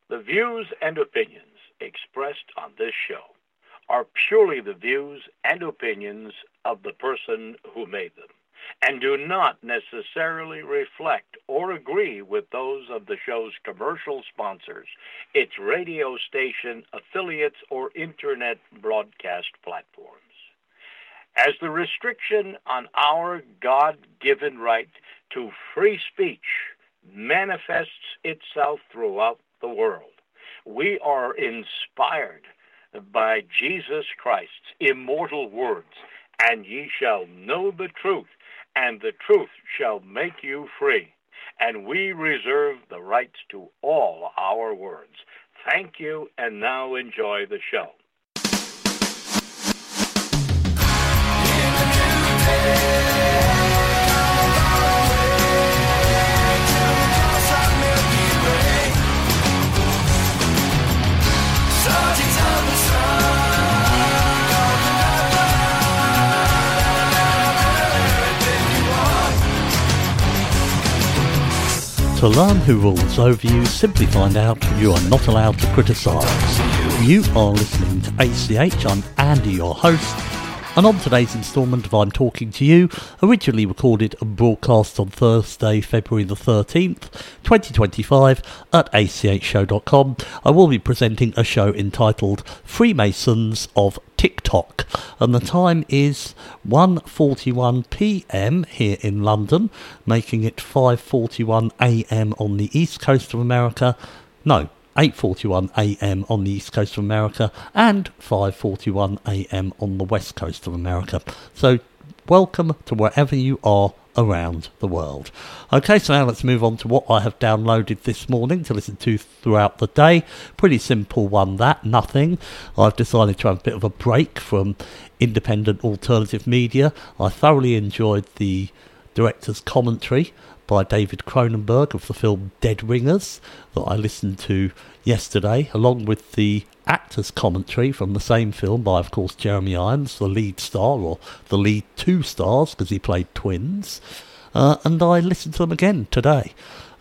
The views and opinions expressed on this show are purely the views and opinions of the person who made them, and do not necessarily reflect or agree with those of the show's commercial sponsors, its radio station affiliates, or internet broadcast platforms. As the restriction on our God-given right to free speech manifests itself throughout the world, we are inspired by Jesus Christ's immortal words, "And ye shall know the truth, and the truth shall make you free." And we reserve the rights to all our words. Thank you, and now enjoy the show. To learn who rules over you, simply find out you are not allowed to criticise. You are listening to ACH, I'm Andy, your host, and on today's instalment of I'm Talking to You, originally recorded and broadcast on Thursday, February the 13th, 2025 at achshow.com, I will be presenting a show entitled Freemasons of TikTok, and the time is 1:41 p.m. here in London, making it 5:41 a.m. on the east coast of America. No, 8:41 a.m. on the east coast of America and 5:41 a.m. on the west coast of America. So welcome to wherever you are around the world. Okay, so now let's move on to what I have downloaded this morning to listen to throughout the day. Pretty simple one, that, nothing. I've decided to have a bit of a break from independent alternative media. I thoroughly enjoyed the director's commentary by David Cronenberg of the film Dead Ringers that I listened to yesterday, along with the actor's commentary from the same film by, of course, Jeremy Irons, the lead star, or the lead two stars, because he played twins, and I listened to them again today.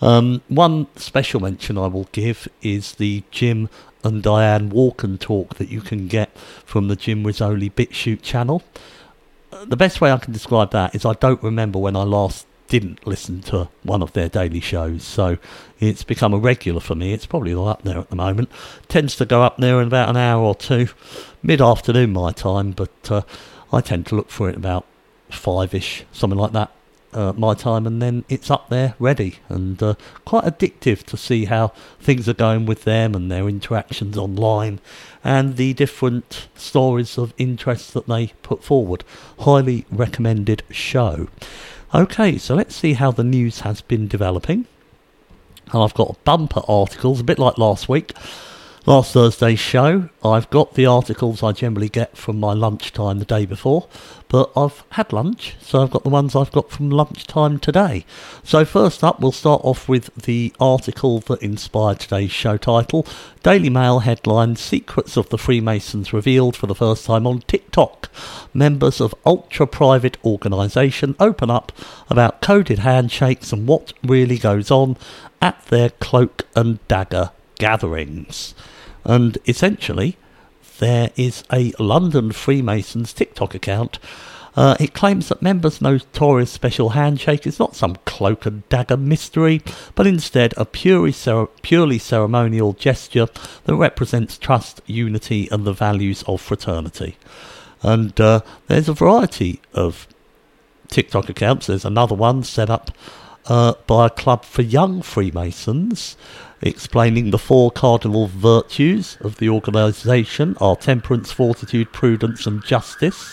One special mention I will give is the Jim and Diane Walken talk that you can get from the Jim Rizzoli BitChute channel. The best way I can describe that is I don't remember when I last didn't listen to one of their daily shows, so it's become a regular for me. It's probably up there at the moment. Tends to go up there in about an hour or two, mid-afternoon my time, but I tend to look for it about 5ish, something like that, my time, and then it's up there ready, and quite addictive to see how things are going with them and their interactions online and the different stories of interest that they put forward. Highly recommended show. Okay, so let's see how the news has been developing. And I've got bumper articles, a bit like last Thursday's show. I've got the articles I generally get from my lunchtime the day before, but I've had lunch, so I've got the ones I've got from lunchtime today. So first up, we'll start off with the article that inspired today's show title. Daily Mail headline, Secrets of the Freemasons revealed for the first time on TikTok. Members of ultra-private organisation open up about coded handshakes and what really goes on at their cloak and dagger gatherings. And essentially, there is a London Freemasons TikTok account. It claims that members' notorious special handshake is not some cloak and dagger mystery, but instead a purely ceremonial gesture that represents trust, unity, and the values of fraternity. And there's a variety of TikTok accounts. There's another one set up by a club for young Freemasons, explaining the 4 cardinal virtues of the organisation are temperance, fortitude, prudence and justice.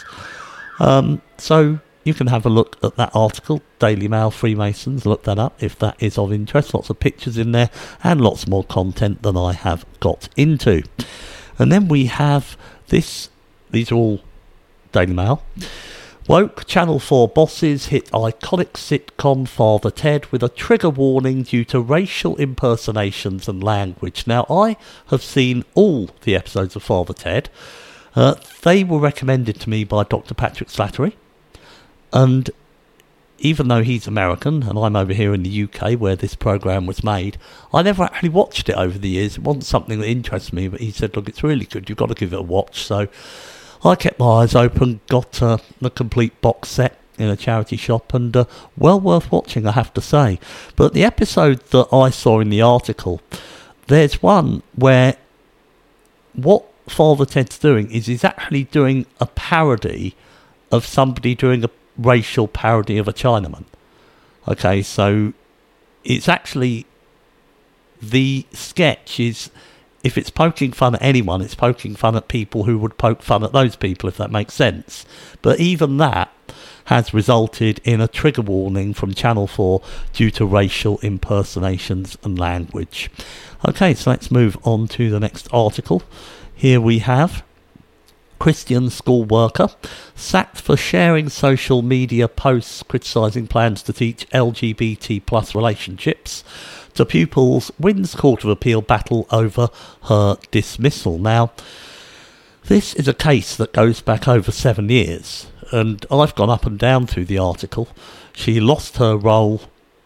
So you can have a look at that article, Daily Mail Freemasons, look that up if that is of interest. Lots of pictures in there and lots more content than I have got into. And then we have this, these are all Daily Mail. Woke Channel 4 bosses hit iconic sitcom Father Ted with a trigger warning due to racial impersonations and language. Now, I have seen all the episodes of Father Ted. They were recommended to me by Dr. Patrick Slattery. And even though he's American and I'm over here in the UK where this programme was made, I never actually watched it over the years. It wasn't something that interested me, but he said, look, it's really good, you've got to give it a watch. So I kept my eyes open, got the complete box set in a charity shop, and well worth watching, I have to say. But the episode that I saw in the article, there's one where what Father Ted's doing is he's actually doing a parody of somebody doing a racial parody of a Chinaman. Okay, so it's actually, the sketch is, if it's poking fun at anyone, it's poking fun at people who would poke fun at those people, if that makes sense. But even that has resulted in a trigger warning from Channel 4 due to racial impersonations and language. Okay, so let's move on to the next article. Here we have Christian school worker sacked for sharing social media posts criticising plans to teach LGBT plus relationships to pupils, wins Court of Appeal battle over her dismissal. Now, this is a case that goes back over 7 years, and I've gone up and down through the article. She lost her role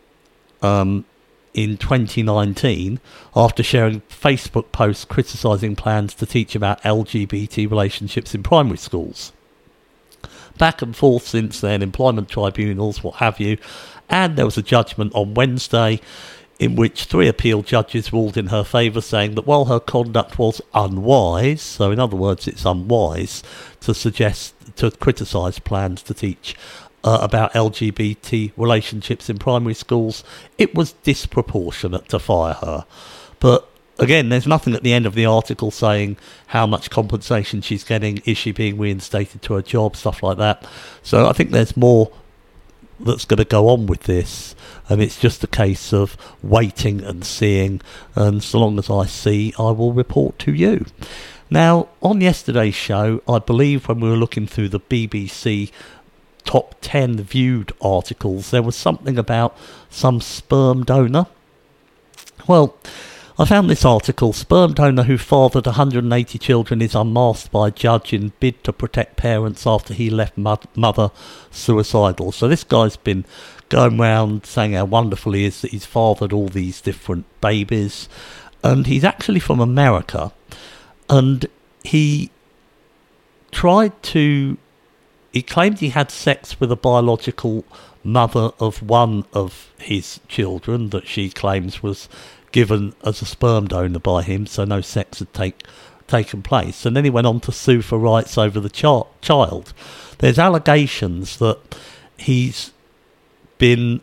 in 2019 after sharing Facebook posts criticising plans to teach about LGBT relationships in primary schools. Back and forth since then, employment tribunals, what have you, and there was a judgment on Wednesday in which 3 appeal judges ruled in her favour, saying that while her conduct was unwise, so in other words it's unwise to criticise plans to teach about LGBT relationships in primary schools, it was disproportionate to fire her. But again, there's nothing at the end of the article saying how much compensation she's getting, is she being reinstated to her job, stuff like that. So I think there's more that's going to go on with this, and it's just a case of waiting and seeing, and so long as I see, I will report to you. Now, on yesterday's show, I believe when we were looking through the BBC top 10 viewed articles, there was something about some sperm donor. Well, I found this article, sperm donor who fathered 180 children is unmasked by judge in bid to protect parents after he left mother suicidal. So this guy's been going around saying how wonderful he is that he's fathered all these different babies, and he's actually from America, and he claimed he had sex with a biological mother of one of his children that she claims was given as a sperm donor by him, so no sex had taken place. And then he went on to sue for rights over the child. There's allegations that he's been,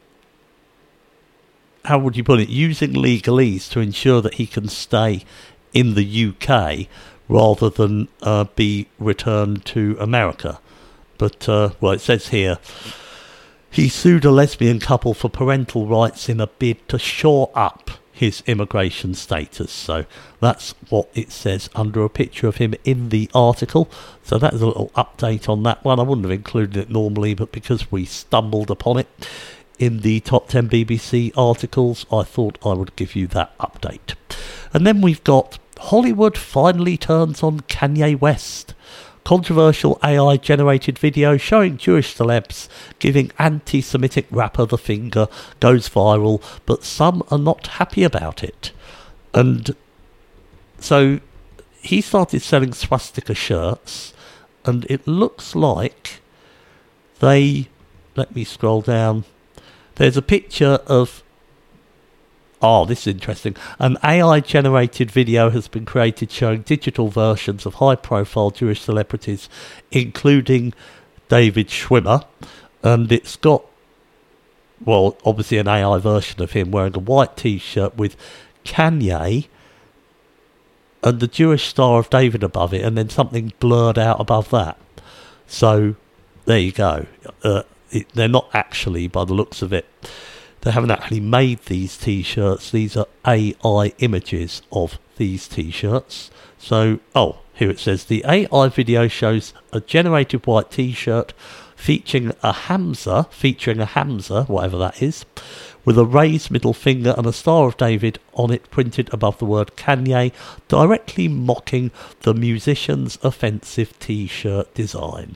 how would you put it, using legalese to ensure that he can stay in the UK rather than be returned to America. But, well, it says here, he sued a lesbian couple for parental rights in a bid to shore up his immigration status. So that's what it says under a picture of him in the article. So that's a little update on that one. I wouldn't have included it normally, but because we stumbled upon it in the top 10 BBC articles, I thought I would give you that update. And then we've got Hollywood finally turns on Kanye West. Controversial AI-generated video showing Jewish celebs giving anti-Semitic rapper the finger goes viral, but some are not happy about it. And so he started selling swastika shirts, and it looks like let me scroll down. There's a picture of, this is interesting. An AI-generated video has been created showing digital versions of high-profile Jewish celebrities, including David Schwimmer, and it's got, well, obviously an AI version of him wearing a white T-shirt with Kanye and the Jewish Star of David above it, and then something blurred out above that. So, there you go. They're not actually, by the looks of it, they haven't actually made these T-shirts. These are AI images of these T-shirts. So, here it says, the AI video shows a generated white T-shirt featuring a Hamza, whatever that is, with a raised middle finger and a Star of David on it printed above the word Kanye, directly mocking the musician's offensive T-shirt design.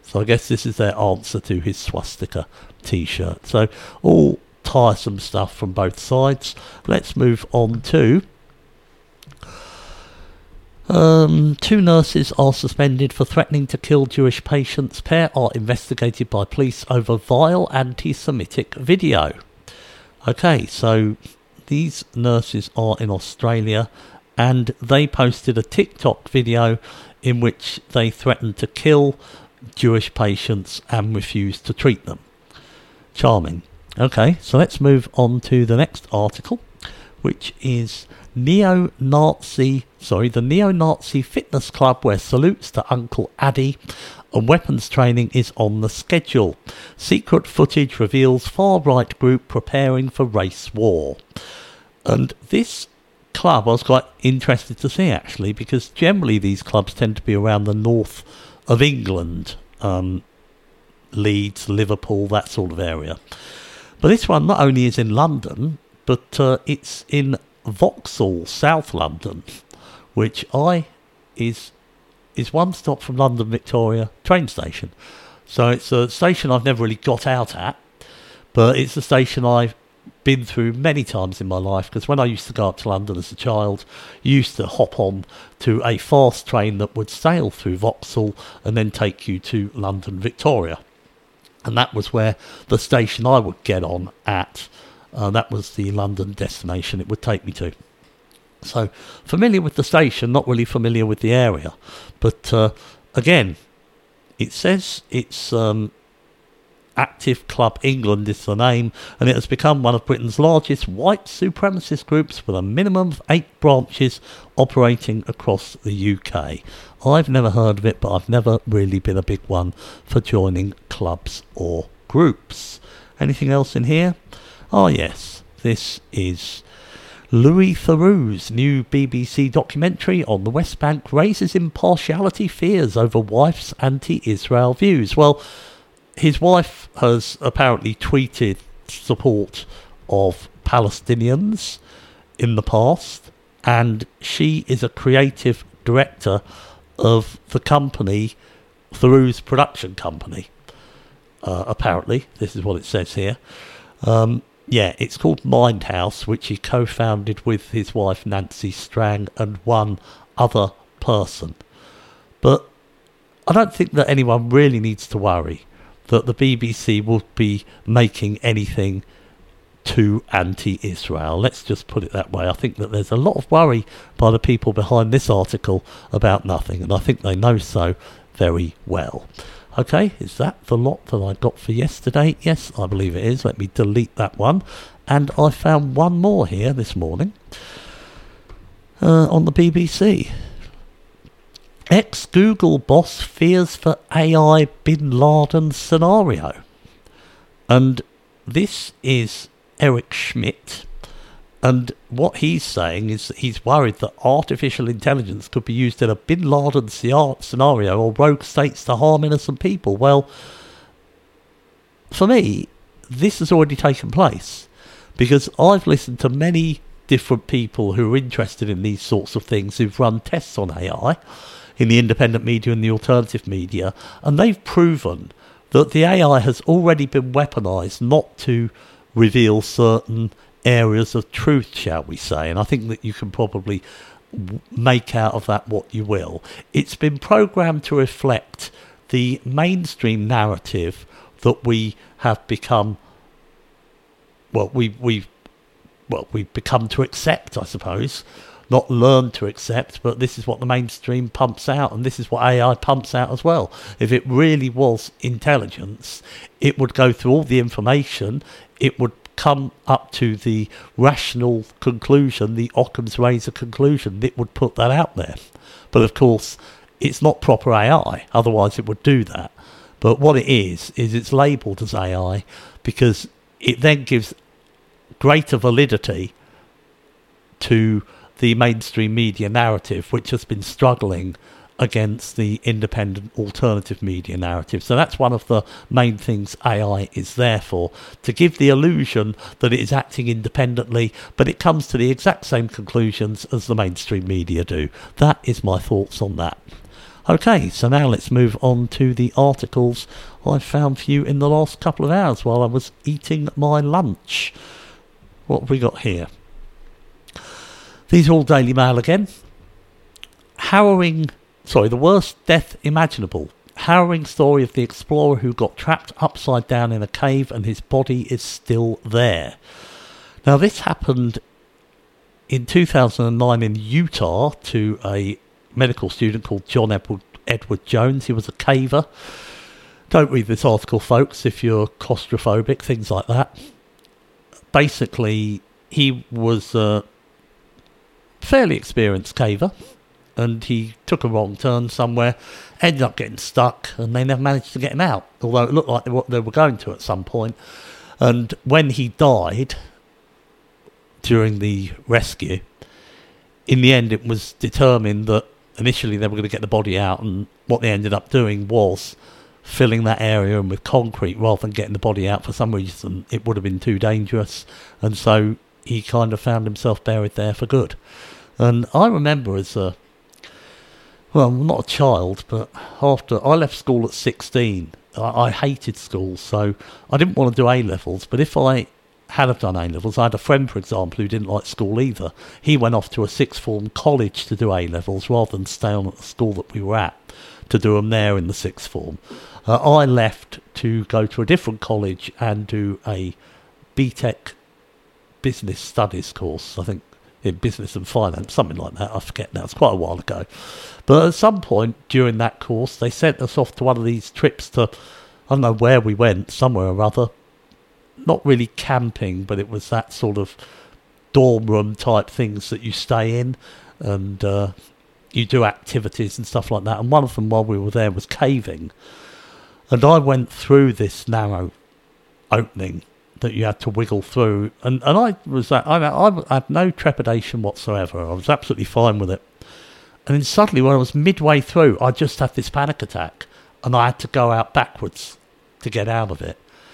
So I guess this is their answer to his swastika t-shirt. So all tiresome stuff from both sides. Let's move on to... two nurses are suspended for threatening to kill Jewish patients. Pair are investigated by police over vile anti-Semitic video. Okay, so these nurses are in Australia, and they posted a TikTok video in which they threatened to kill Jewish patients and refused to treat them. Charming. Okay, so let's move on to the next article, which is the neo-Nazi fitness club where salutes to Uncle Addy and weapons training is on the schedule. Secret footage reveals far-right group preparing for race war. And this club I was quite interested to see, actually, because generally these clubs tend to be around the north of England, Leeds, Liverpool, that sort of area. But this one not only is in London, but it's in Vauxhall, South London, which is one stop from London Victoria train station. So it's a station I've never really got out at, but it's a station I've been through many times in my life, because when I used to go up to London as a child, you used to hop on to a fast train that would sail through Vauxhall and then take you to London Victoria. And that was where the station I would get on at. That was the London destination it would take me to. So, familiar with the station, not really familiar with the area. But, again, it says it's Active Club England is the name, and it has become one of Britain's largest white supremacist groups with a minimum of 8 branches operating across the UK. I've never heard of it, but I've never really been a big one for joining clubs or groups. Anything else in here? Oh yes, this is Louis Theroux's new BBC documentary on the West Bank raises impartiality fears over wife's anti-Israel views. Well, his wife has apparently tweeted support of Palestinians in the past, and she is a creative director of the company, Theroux's production company. Apparently, this is what it says here. Yeah, it's called Mindhouse, which he co-founded with his wife Nancy Strang and one other person. But I don't think that anyone really needs to worry that the BBC will be making anything too anti-Israel. Let's just put it that way. I think that there's a lot of worry by the people behind this article about nothing, and I think they know so very well. Okay, is that the lot that I got for yesterday? Yes, I believe it is. Let me delete that one. And I found one more here this morning on the BBC. Ex-Google boss fears for AI Bin Laden scenario. And this is Eric Schmidt. And what he's saying is that he's worried that artificial intelligence could be used in a Bin Laden scenario or rogue states to harm innocent people. Well, for me, this has already taken place, because I've listened to many different people who are interested in these sorts of things who've run tests on AI in the independent media and the alternative media, and they've proven that the AI has already been weaponised not to reveal certain areas of truth, shall we say, and I think that you can probably make out of that what you will. It's been programmed to reflect the mainstream narrative that we have become, we've become to accept, I suppose. Not learned to accept, but this is what the mainstream pumps out, and this is what AI pumps out as well. If it really was intelligence, it would go through all the information, it would come up to the rational conclusion, the Occam's razor conclusion. It would put that out there. But of course, it's not proper AI, otherwise it would do that. But what it is it's labelled as AI because it then gives greater validity to the mainstream media narrative, which has been struggling against the independent alternative media narrative. So that's one of the main things AI is there for, to give the illusion that it is acting independently, but it comes to the exact same conclusions as the mainstream media do. That is my thoughts on that. Okay, so now let's move on to the articles I found for you in the last couple of hours while I was eating my lunch. What have we got here? These are all Daily Mail again. The worst death imaginable. Harrowing story of the explorer who got trapped upside down in a cave and his body is still there. Now, this happened in 2009 in Utah to a medical student called John Edward Jones. He was a caver. Don't read this article, folks, if you're claustrophobic, things like that. Basically, he was a fairly experienced caver, and he took a wrong turn somewhere, ended up getting stuck, and they never managed to get him out, although it looked like they were going to at some point. And when he died during the rescue, in the end it was determined that initially they were going to get the body out, and what they ended up doing was filling that area in with concrete rather than getting the body out. For some reason it would have been too dangerous, and so he kind of found himself buried there for good. And I remember not a child, but after I left school at 16, I hated school, so I didn't want to do A-levels. But if I had have done A-levels, I had a friend, for example, who didn't like school either. He went off to a sixth form college to do A-levels rather than stay on at the school that we were at to do them there in the sixth form. I left to go to a different college and do a BTEC business studies course, I think, in business and finance, something like that. I forget now, it's quite a while ago. But at some point during that course, they sent us off to one of these trips to, I don't know where we went, somewhere or other. Not really camping, but it was that sort of dorm room type things that you stay in, and you do activities and stuff like that. And one of them while we were there was caving. And I went through this narrow opening that you had to wiggle through, and I had no trepidation whatsoever. I was absolutely fine with it. And then suddenly, when I was midway through, I just had this panic attack, and I had to go out backwards to get out of it.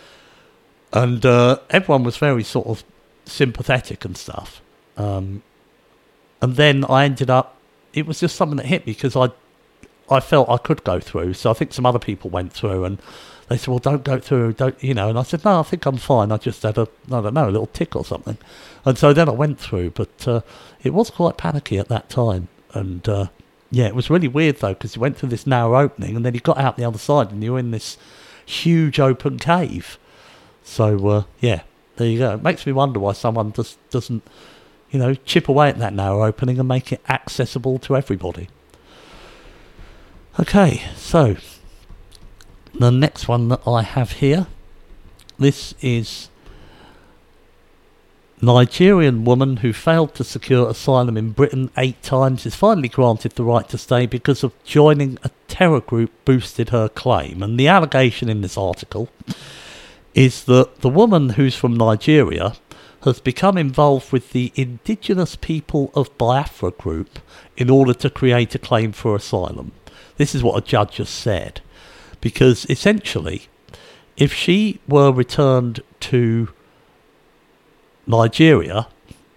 And everyone was very sort of sympathetic and stuff. And then I ended up, it was just something that hit me, because I felt I could go through. So I think some other people went through, and they said, well, don't go through, and I said, no, I think I'm fine. I just had a little tick or something. And so then I went through, but it was quite panicky at that time. And it was really weird, though, because you went through this narrow opening, and then you got out the other side, and you were in this huge open cave. So, there you go. It makes me wonder why someone just doesn't, chip away at that narrow opening and make it accessible to everybody. Okay, so the next one that I have here, this is Nigerian woman who failed to secure asylum in Britain 8 times is finally granted the right to stay because of joining a terror group boosted her claim. And the allegation in this article is that the woman, who's from Nigeria, has become involved with the Indigenous People of Biafra group in order to create a claim for asylum. This is what a judge has said. Because essentially, if she were returned to Nigeria,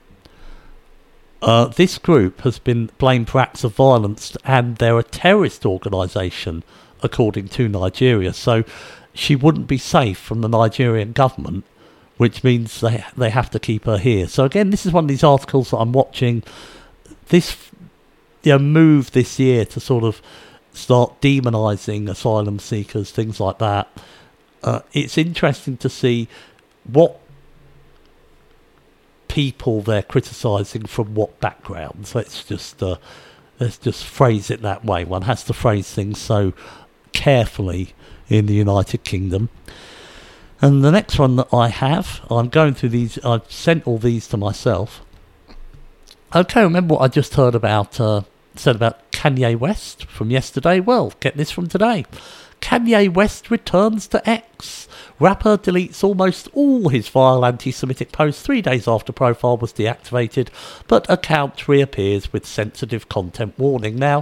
this group has been blamed for acts of violence, and they're a terrorist organisation, according to Nigeria. So she wouldn't be safe from the Nigerian government, which means they have to keep her here. So again, this is one of these articles that I'm watching. This move this year to sort of start demonising asylum seekers, things like that. It's interesting to see what people they're criticising from what backgrounds. Let's just phrase it that way. One has to phrase things so carefully in the United Kingdom. And the next one that I have, I'm going through these, I've sent all these to myself. Okay, remember what I just heard about, said about Kanye West from yesterday? Well, get this from today. Kanye West returns to X. Rapper deletes almost all his vile anti-Semitic posts 3 days after profile was deactivated, but account reappears with sensitive content warning. Now,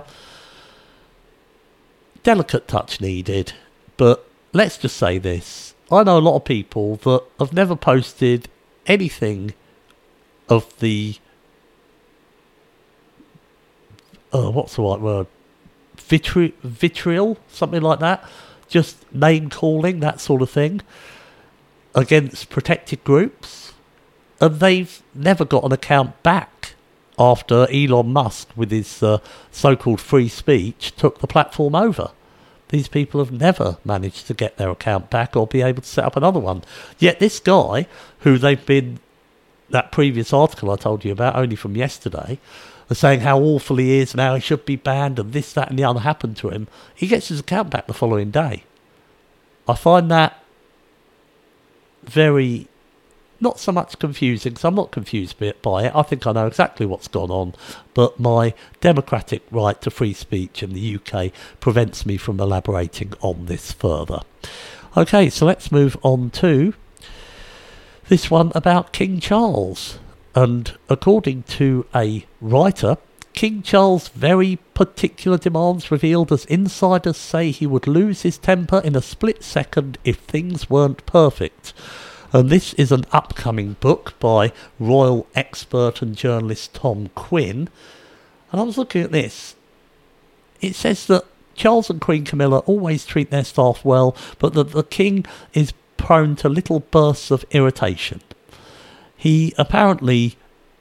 delicate touch needed, but let's just say this. I know a lot of people that have never posted anything of the... what's the right word? vitriol, something like that, just name calling, that sort of thing, against protected groups, and they've never got an account back after Elon Musk, with his so-called free speech, took the platform over. These people have never managed to get their account back or be able to set up another one. Yet this guy, who they've been, that previous article I told you about, only from yesterday, are saying how awful he is now, he should be banned, and this, that and the other happened to him, he gets his account back the following day. I find that very, not so much confusing, because I'm not confused by it. I think I know exactly what's gone on, but my democratic right to free speech in the UK prevents me from elaborating on this further. Okay, so let's move on to this one about King Charles. And according to a writer, King Charles' very particular demands revealed as insiders say he would lose his temper in a split second if things weren't perfect. And this is an upcoming book by royal expert and journalist Tom Quinn. And I was looking at this. It says that Charles and Queen Camilla always treat their staff well, but that the king is prone to little bursts of irritation. He apparently,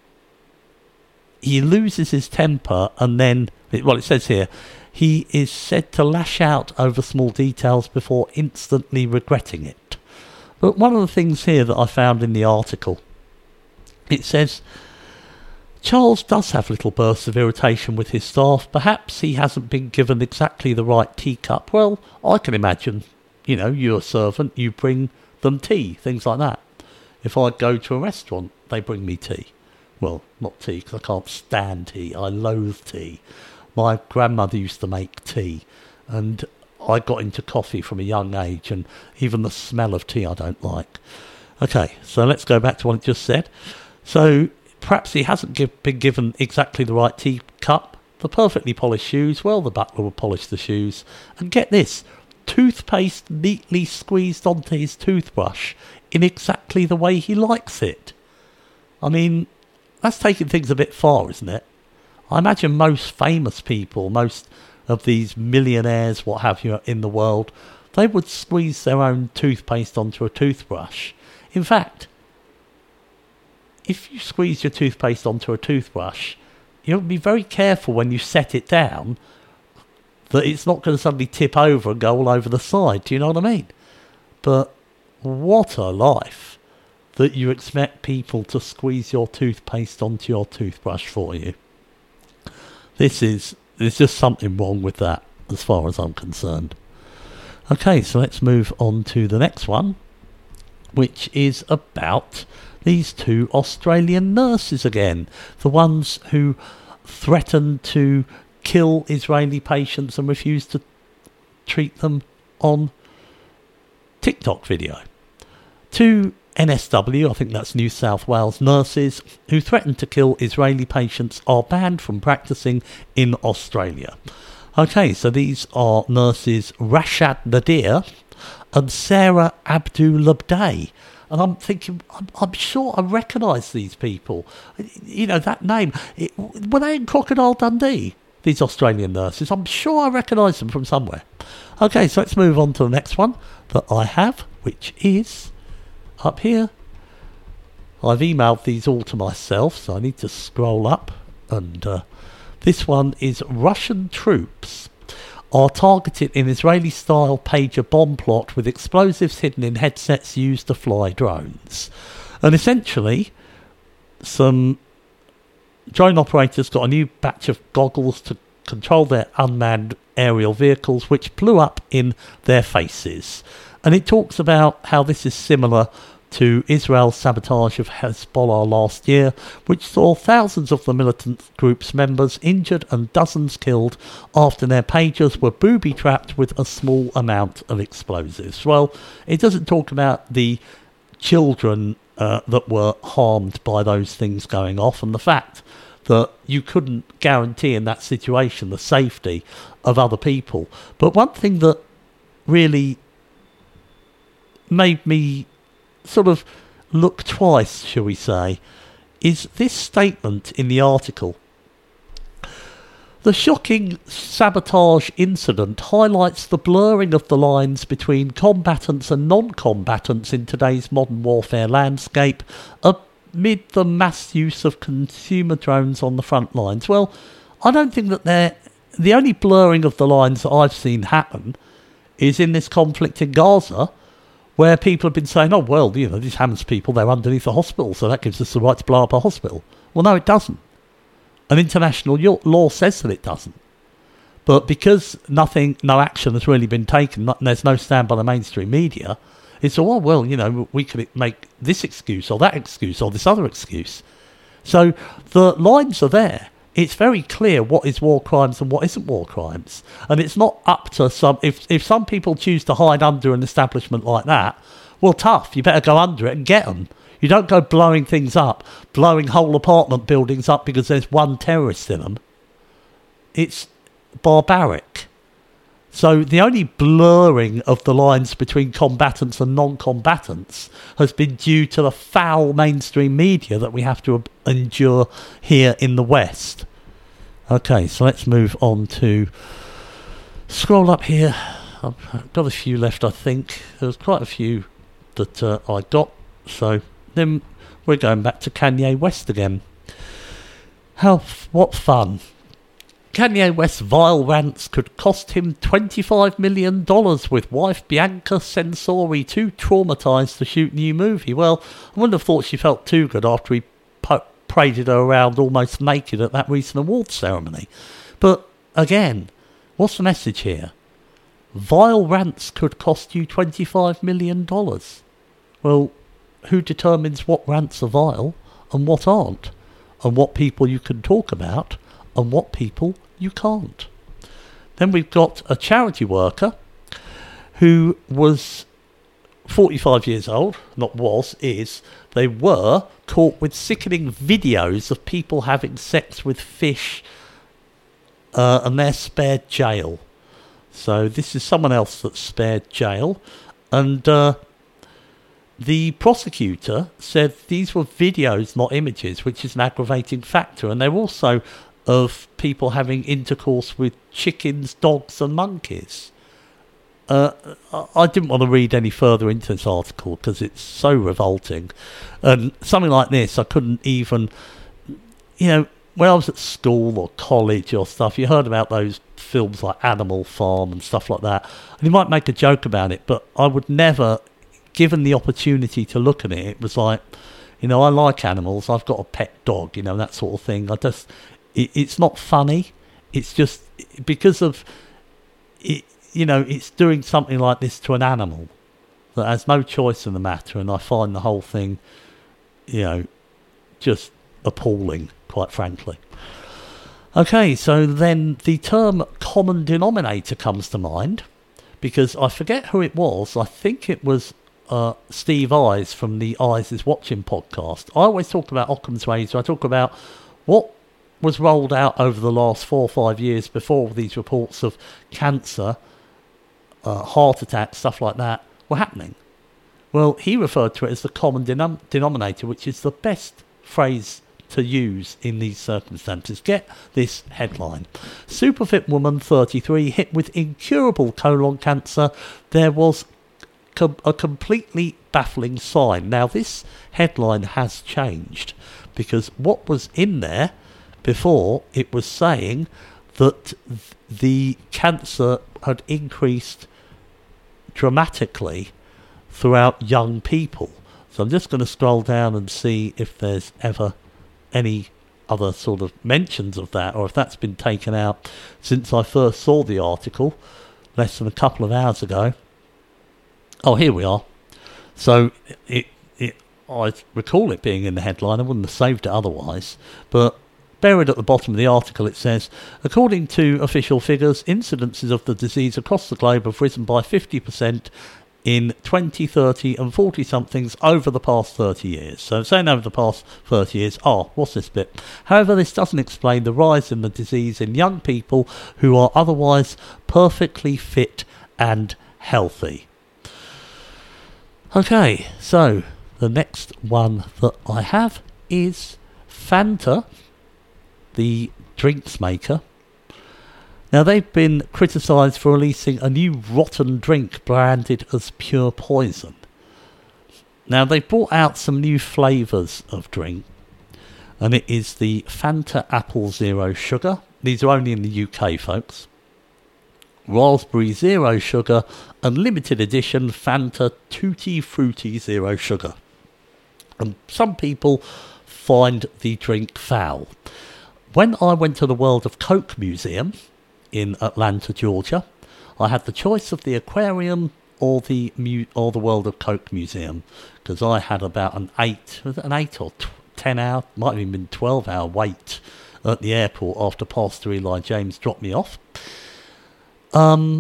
he loses his temper and then, well, it says here, he is said to lash out over small details before instantly regretting it. But one of the things here that I found in the article, it says, Charles does have little bursts of irritation with his staff. Perhaps he hasn't been given exactly the right teacup. Well, I can imagine, you know, you're a servant, you bring them tea, things like that. If I go to a restaurant, they bring me tea. Well, not tea, because I can't stand tea. I loathe tea. My grandmother used to make tea, and I got into coffee from a young age, and even the smell of tea I don't like. Okay, so let's go back to what it just said. So perhaps he hasn't been given exactly the right teacup. The perfectly polished shoes, well, the butler will polish the shoes. And get this, toothpaste neatly squeezed onto his toothbrush in exactly the way he likes it. I mean, that's taking things a bit far, isn't it? I imagine most famous people, most of these millionaires, what have you, in the world, they would squeeze their own toothpaste onto a toothbrush. In fact, if you squeeze your toothpaste onto a toothbrush, you'll be very careful when you set it down that it's not going to suddenly tip over and go all over the side. Do you know what I mean? But what a life that you expect people to squeeze your toothpaste onto your toothbrush for you. There's just something wrong with that, as far as I'm concerned. Okay, so let's move on to the next one, which is about these two Australian nurses again. The ones who threatened to kill Israeli patients and refused to treat them on TikTok video. Two NSW, I think that's New South Wales nurses, who threatened to kill Israeli patients are banned from practicing in Australia. Okay, so these are nurses Rashad Nadir and Sarah Abdul-Abday. And I'm thinking, I'm sure I recognise these people. You know, that name. Were they in Crocodile Dundee, these Australian nurses? I'm sure I recognise them from somewhere. Okay, so let's move on to the next one that I have, which is up here. I've emailed these all to myself, so I need to scroll up. And this one is Russian troops are targeted in Israeli-style pager bomb plot with explosives hidden in headsets used to fly drones. And essentially, some drone operators got a new batch of goggles to control their unmanned aerial vehicles, which blew up in their faces. And it talks about how this is similar to Israel's sabotage of Hezbollah last year, which saw thousands of the militant group's members injured and dozens killed after their pagers were booby-trapped with a small amount of explosives. Well, it doesn't talk about the children that were harmed by those things going off, and the fact that you couldn't guarantee in that situation the safety of other people. But one thing that really made me sort of look twice, shall we say, is this statement in the article The shocking sabotage incident highlights the blurring of the lines between combatants and non-combatants in today's modern warfare landscape amid the mass use of consumer drones on the front lines. Well, I don't think that the only blurring of the lines that I've seen happen is in this conflict in Gaza, where people have been saying, oh, well, these Hamas people, they're underneath the hospital, so that gives us the right to blow up a hospital. Well, no, it doesn't. And international law says that it doesn't. But because no action has really been taken, and there's no stand by the mainstream media, it's all, well, we could make this excuse or that excuse or this other excuse. So the lines are there. It's very clear what is war crimes and what isn't war crimes. And it's not up to some... If some people choose to hide under an establishment like that, well, tough. You better go under it and get them. You don't go blowing things up, blowing whole apartment buildings up because there's one terrorist in them. It's barbaric. So the only blurring of the lines between combatants and non-combatants has been due to the foul mainstream media that we have to endure here in the West. Okay, so let's move on to... Scroll up here. I've got a few left, I think. There's quite a few that I got. So then we're going back to Kanye West again. What fun. Kanye West's vile rants could cost him $25 million, with wife Bianca Censori too traumatised to shoot new movie. Well, I wouldn't have thought she felt too good after he paraded her around almost naked at that recent awards ceremony. But again, what's the message here? Vile rants could cost you $25 million. Well, who determines what rants are vile and what aren't? And what people you can talk about and what people you can't. Then we've got a charity worker who was 45 years old, they were caught with sickening videos of people having sex with fish and they're spared jail. So this is someone else that's spared jail, and the prosecutor said these were videos, not images, which is an aggravating factor, and they're also of people having intercourse with chickens, dogs and monkeys. I didn't want to read any further into this article because it's so revolting. And something like this, I couldn't even... when I was at school or college or stuff, you heard about those films like Animal Farm and stuff like that. And you might make a joke about it, but I would never, given the opportunity to look at it, it was like, I like animals, I've got a pet dog, that sort of thing. It's not funny. It's just because of it, it's doing something like this to an animal that has no choice in the matter, and I find the whole thing, just appalling, quite frankly. Okay, so then the term common denominator comes to mind, because I forget who it was. I think it was Steve Eyes from the Eyes is Watching podcast. I always talk about Occam's razor. I talk about what was rolled out over the last 4 or 5 years before these reports of cancer, heart attacks, stuff like that were happening. Well, he referred to it as the common denominator, which is the best phrase to use in these circumstances. Get this headline. Superfit woman 33 hit with incurable colon cancer. There was a completely baffling sign. Now, this headline has changed, because what was in there before, it was saying that the cancer had increased dramatically throughout young people. So I'm just going to scroll down and see if there's ever any other sort of mentions of that, or if that's been taken out since I first saw the article less than a couple of hours ago. Oh, here we are. So I recall it being in the headline. I wouldn't have saved it otherwise, but buried at the bottom of the article it says, according to official figures, incidences of the disease across the globe have risen by 50% in 20, 30 and 40-somethings over the past 30 years. So saying over the past 30 years, what's this bit? However, this doesn't explain the rise in the disease in young people who are otherwise perfectly fit and healthy. Okay, so the next one that I have is Fanta, the drinks maker, Now, they've been criticised for releasing a new rotten drink branded as Pure Poison. Now, they've brought out some new flavours of drink, and it is the Fanta Apple Zero Sugar. These are only in the UK, folks. Raspberry Zero Sugar and limited edition Fanta Tutti Frutti Zero Sugar. And some people find the drink foul. When I went to the World of Coke Museum in Atlanta, Georgia, I had the choice of the aquarium or the World of Coke Museum, because I had about an 8 or 10 hour, might have even been 12 hour wait at the airport after Pastor Eli James dropped me off. I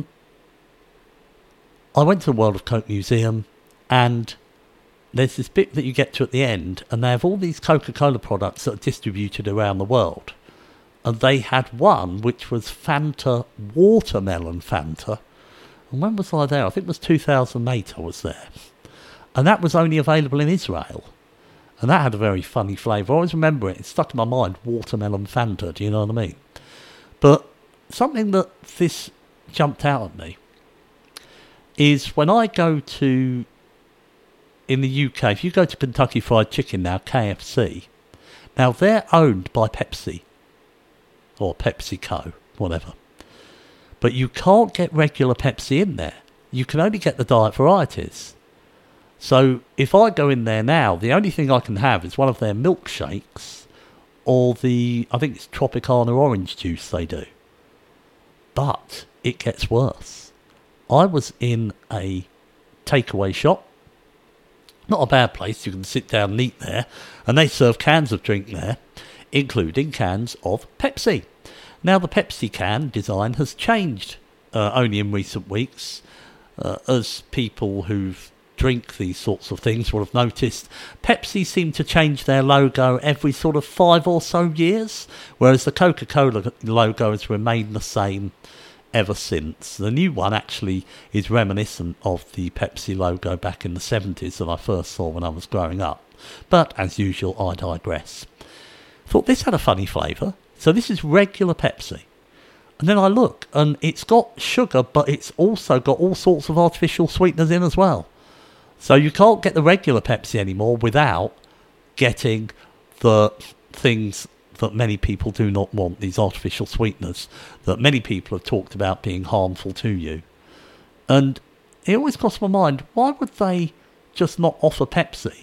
went to the World of Coke Museum, and there's this bit that you get to at the end, and they have all these Coca-Cola products that are distributed around the world. And they had one which was Fanta Watermelon Fanta. And when was I there? I think it was 2008 I was there. And that was only available in Israel. And that had a very funny flavour. I always remember it. It stuck in my mind, Watermelon Fanta, do you know what I mean? But something that this jumped out at me is when I go to, in the UK, if you go to Kentucky Fried Chicken now, KFC, now they're owned by Pepsi, or PepsiCo, whatever. But you can't get regular Pepsi in there. You can only get the diet varieties. So if I go in there now, the only thing I can have is one of their milkshakes, or I think it's Tropicana orange juice they do. But it gets worse. I was in a takeaway shop, not a bad place, you can sit down and eat there, and they serve cans of drink there, including cans of Pepsi. Now, the Pepsi can design has changed only in recent weeks, as people who drink these sorts of things will have noticed. Pepsi seem to change their logo every sort of 5 or so years, whereas the Coca-Cola logo has remained the same ever since. The new one actually is reminiscent of the Pepsi logo back in the 70s that I first saw when I was growing up. But, as usual, I digress. Thought this had a funny flavour. So this is regular Pepsi. And then I look, and it's got sugar, but it's also got all sorts of artificial sweeteners in as well. So you can't get the regular Pepsi anymore without getting the things that many people do not want, these artificial sweeteners that many people have talked about being harmful to you. And it always crossed my mind, why would they just not offer Pepsi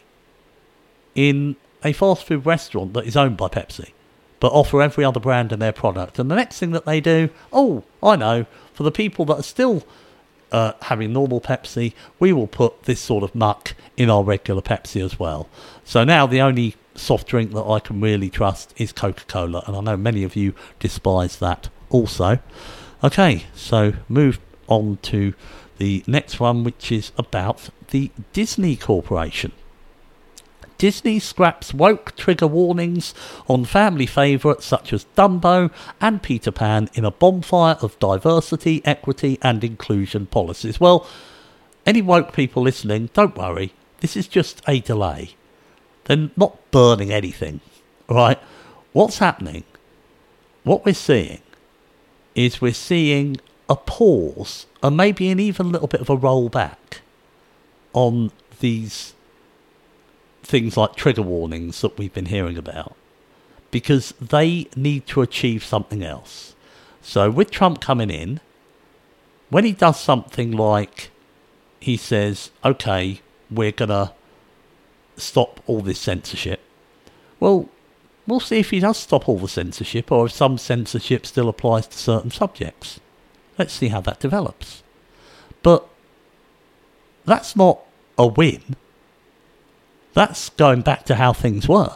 in a fast food restaurant that is owned by Pepsi, but offer every other brand in their product? And the next thing that they do, oh, I know, for the people that are still having normal Pepsi, we will put this sort of muck in our regular Pepsi as well. So now the only soft drink that I can really trust is Coca-Cola, and I know many of you despise that also. Okay, so move on to the next one, which is about the Disney Corporation. Disney scraps woke trigger warnings on family favourites such as Dumbo and Peter Pan in a bonfire of diversity, equity and inclusion policies. Well, any woke people listening, don't worry, this is just a delay. They're not burning anything, right? What's happening, what we're seeing, is we're seeing a pause and maybe an even little bit of a rollback on these things like trigger warnings that we've been hearing about, because they need to achieve something else. So with Trump coming in, when he does something like he says, okay, we're going to stop all this censorship, well, we'll see if he does stop all the censorship or if some censorship still applies to certain subjects. Let's see how that develops. But that's not a win. That's going back to how things were.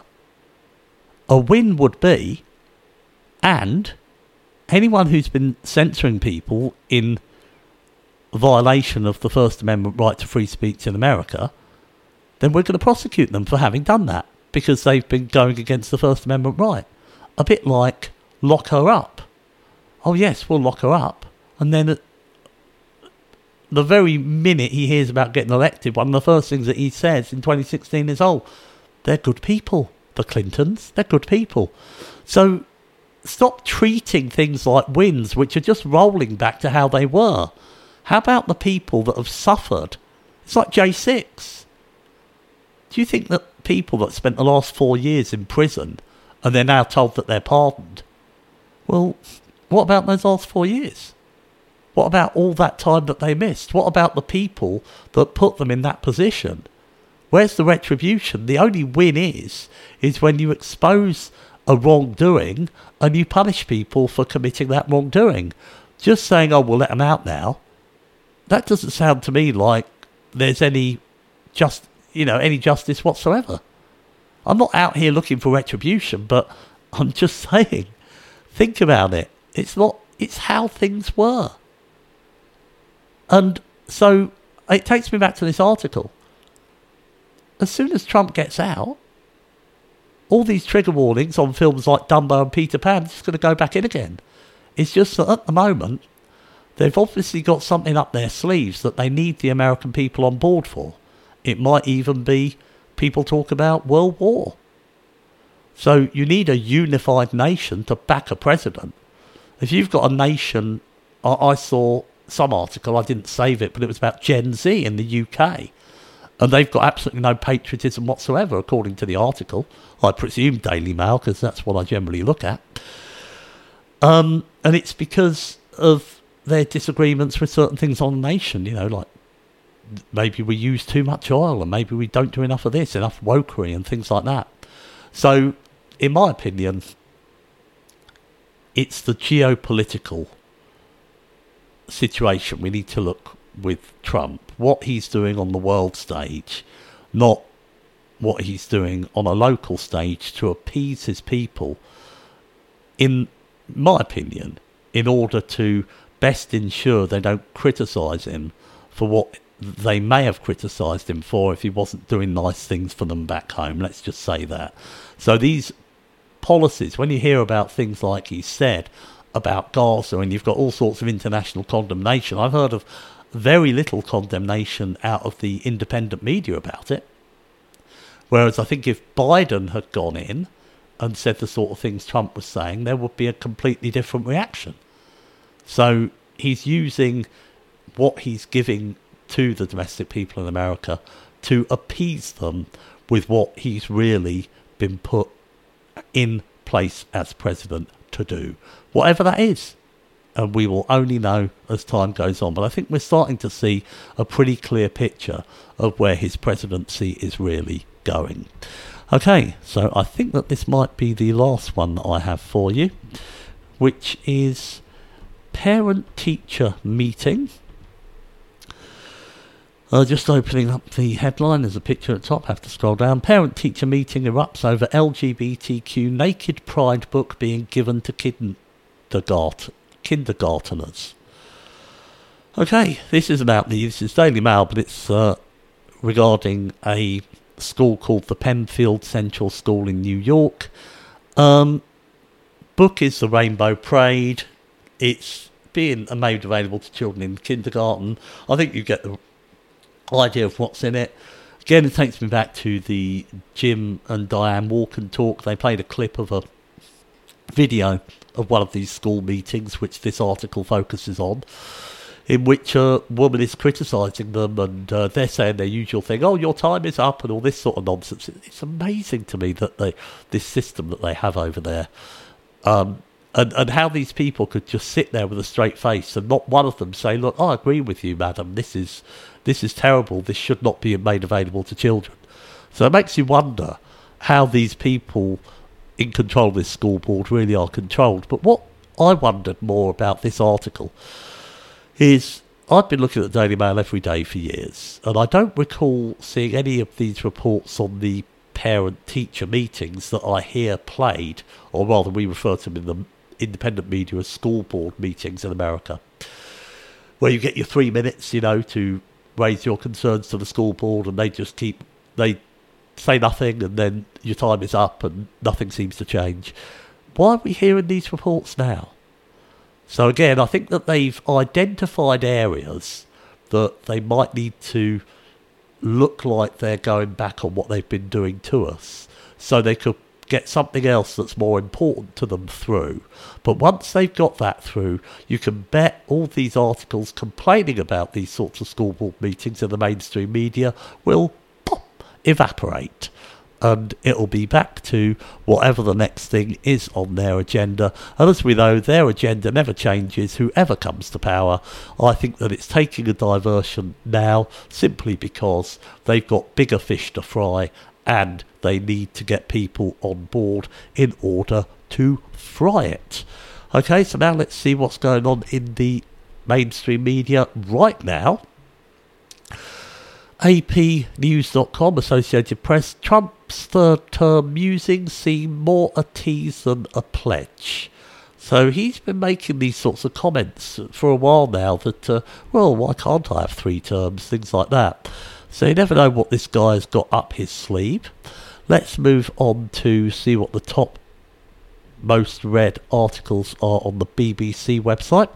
A win would be, and anyone who's been censoring people in violation of the First Amendment right to free speech in America, then we're going to prosecute them for having done that, because they've been going against the First Amendment right. A bit like lock her up. Oh yes, we'll lock her up. And then the very minute he hears about getting elected, one of the first things that he says in 2016 is, oh, they're good people. The Clintons, they're good people. So stop treating things like wins, which are just rolling back to how they were. How about the people that have suffered? It's like J6. Do you think that people that spent the last 4 years in prison and they're now told that they're pardoned? Well, what about those last 4 years? What about all that time that they missed? What about the people that put them in that position? Where's the retribution? The only win is when you expose a wrongdoing and you punish people for committing that wrongdoing. Just saying, oh, we'll let them out now, that doesn't sound to me like there's any justice whatsoever. I'm not out here looking for retribution, but I'm just saying, think about it. It's how things were. And so it takes me back to this article. As soon as Trump gets out, all these trigger warnings on films like Dumbo and Peter Pan are just going to go back in again. It's just that at the moment, they've obviously got something up their sleeves that they need the American people on board for. It might even be people talk about world war. So you need a unified nation to back a president. If you've got a nation, I saw some article, I didn't save it, but it was about Gen Z in the UK. And they've got absolutely no patriotism whatsoever, according to the article. I presume Daily Mail, because that's what I generally look at. And it's because of their disagreements with certain things on the nation, like maybe we use too much oil and maybe we don't do enough of this, enough wokery and things like that. So, in my opinion, it's the geopolitical situation we need to look with Trump, what he's doing on the world stage, not what he's doing on a local stage to appease his people, in my opinion, in order to best ensure they don't criticise him for what they may have criticised him for if he wasn't doing nice things for them back home. Let's just say that. So these policies, when you hear about things like he said about Gaza, and you've got all sorts of international condemnation, I've heard of very little condemnation out of the independent media about it. Whereas I think if Biden had gone in and said the sort of things Trump was saying, there would be a completely different reaction. So he's using what he's giving to the domestic people in America to appease them with what he's really been put in place as president to do, whatever that is. And we will only know as time goes on. But I think we're starting to see a pretty clear picture of where his presidency is really going. Okay, so I think that this might be the last one that I have for you, which is parent-teacher meeting. Just opening up the headline, there's a picture at the top, have to scroll down. Parent-teacher meeting erupts over LGBTQ naked pride book being given to kindergarteners. Okay, this is Daily Mail, but it's regarding a school called the Penfield Central School in New York. Book is The Rainbow Parade. It's being made available to children in kindergarten. I think you get the idea of what's in it. Again, it takes me back to the Jim and Diane Walken talk. They played a clip of a video of one of these school meetings, which this article focuses on, in which a woman is criticising them, and they're saying their usual thing, oh, your time is up, and all this sort of nonsense. It's amazing to me that this system that they have over there, and how these people could just sit there with a straight face and not one of them say, look, I agree with you, madam, this is terrible, this should not be made available to children. So it makes you wonder how these people in control of this school board really are controlled. But what I wondered more about this article is, I've been looking at the Daily Mail every day for years, and I don't recall seeing any of these reports on the parent-teacher meetings that I hear played, or rather we refer to them in the independent media as school board meetings in America, where you get your 3 minutes, to raise your concerns to the school board, and they say nothing, and then your time is up and nothing seems to change. Why are we hearing these reports now? So again, I think that they've identified areas that they might need to look like they're going back on what they've been doing to us, so they could get something else that's more important to them through. But once they've got that through, you can bet all these articles complaining about these sorts of school board meetings in the mainstream media will evaporate. And it'll be back to whatever the next thing is on their agenda. And as we know, their agenda never changes, whoever comes to power. I think that it's taking a diversion now simply because they've got bigger fish to fry and they need to get people on board in order to fry it. Okay, so now let's see what's going on in the mainstream media right now. APnews.com, Associated Press, Trump's third-term musings seem more a tease than a pledge. So he's been making these sorts of comments for a while now that, why can't I have 3 terms, things like that. So you never know what this guy's got up his sleeve. Let's move on to see what the top most read articles are on the BBC website.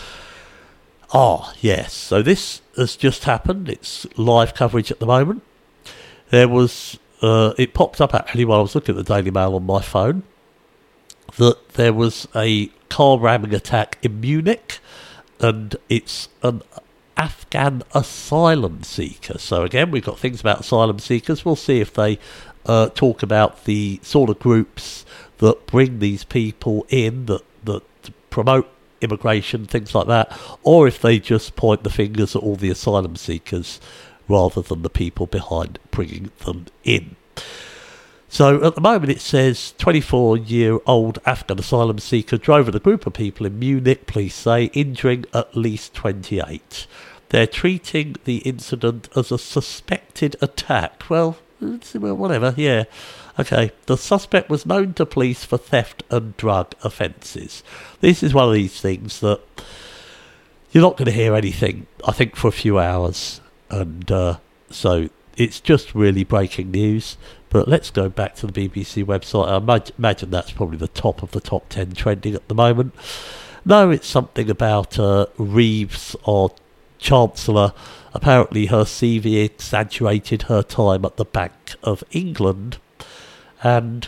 Yes, so this has just happened. It's live coverage at the moment. There was, it popped up actually while I was looking at the Daily Mail on my phone, that there was a car ramming attack in Munich, and it's an Afghan asylum seeker. So again, we've got things about asylum seekers. We'll see if they talk about the sort of groups that bring these people in, that promote immigration, things like that, or if they just point the fingers at all the asylum seekers rather than the people behind bringing them in. So at the moment it says 24-year-old Afghan asylum seeker drove with a group of people in Munich, police say, injuring at least 28. They're treating the incident as a suspected attack. Well, whatever, yeah. Okay, the suspect was known to police for theft and drug offences. This is one of these things that you're not going to hear anything, I think, for a few hours. And so it's just really breaking news. But let's go back to the BBC website. I imagine that's probably the top of the top 10 trending at the moment. No, it's something about Reeves, our Chancellor. Apparently her CV exaggerated her time at the Bank of England. And